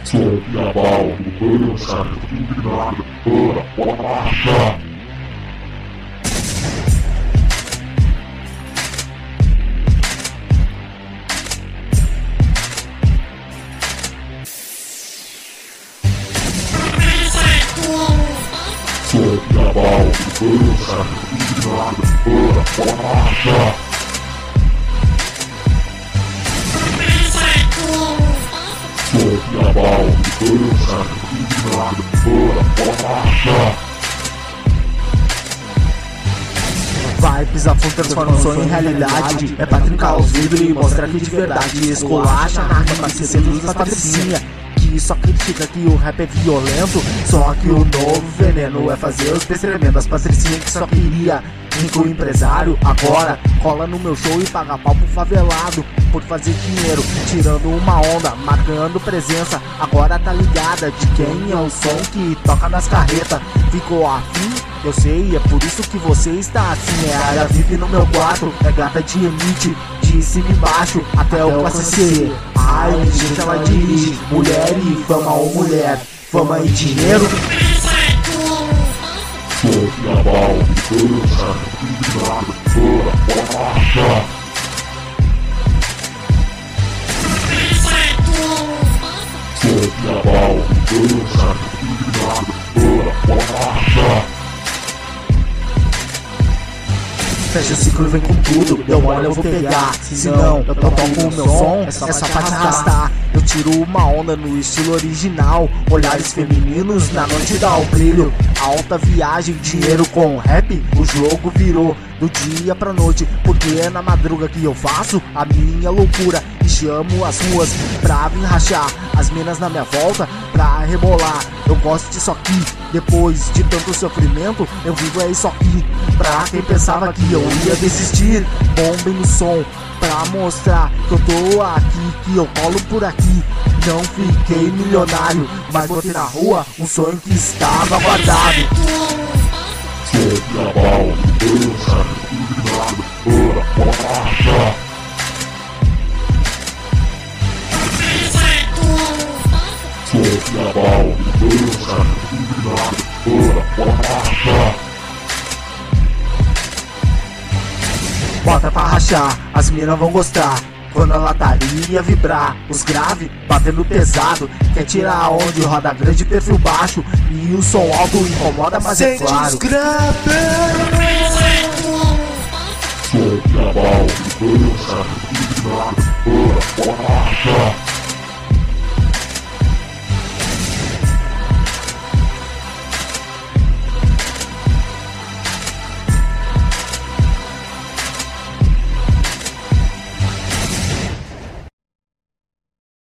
Som global, mudança, indignada, para baixa. Som global, mudança, indignada, para baixa. Som global, mudança, indignada, para baixa. Vai pisar fundo, transforma um sonho em realidade. É pra trincar os vidros e mostrar que de verdade esculacha na rima, parceiro das patricinha. Que só critica que o rap é violento. Só que o novo veneno é fazer os pés tremendo. As patricinhas que só queria rico empresário, agora cola no meu show e paga pau pro favelado por fazer dinheiro, tirando uma onda, marcando presença. Agora tá ligada de quem é o som que toca nas carretas. Ficou afim? Eu sei, é por isso que você está assim. É área VIP no meu quarto, é gata de elite, de cima e baixo até o classe C. Ai, gente, ela dirige, mulher e fama ou mulher, fama e dinheiro. Som global, mudança, indignada, para baixa. Som global, mudança, indignada, para baixa. Fecha o ciclo e vem com tudo, eu olho, eu vou pegar. Se não, eu toco o meu som, é só pra arrastar. Eu tiro uma onda no estilo original, olhares femininos na noite dá o brilho. Alta viagem, dinheiro com rap, o jogo virou do dia pra noite. Porque é na madruga que eu faço a minha loucura e chamo as ruas pra vir rachar. As minas na minha volta pra rebolar. Eu gosto disso aqui, depois de tanto sofrimento eu vivo é isso aqui. Pra quem pensava que eu ia desistir, bombem no som pra mostrar que eu tô aqui, que eu colo por aqui. Não fiquei milionário, mas botei na rua um sonho que estava guardado. Som global, mudança, indignada, para baixa. Som global, mudança, indignada, para baixa. Bota pra rachar, as minas vão gostar. Quando a lataria vibrar, os grave batendo pesado. Quer tirar onde roda grande, perfil baixo. E o som alto incomoda, mas é claro. Som global, mudança, indignada, para baixa.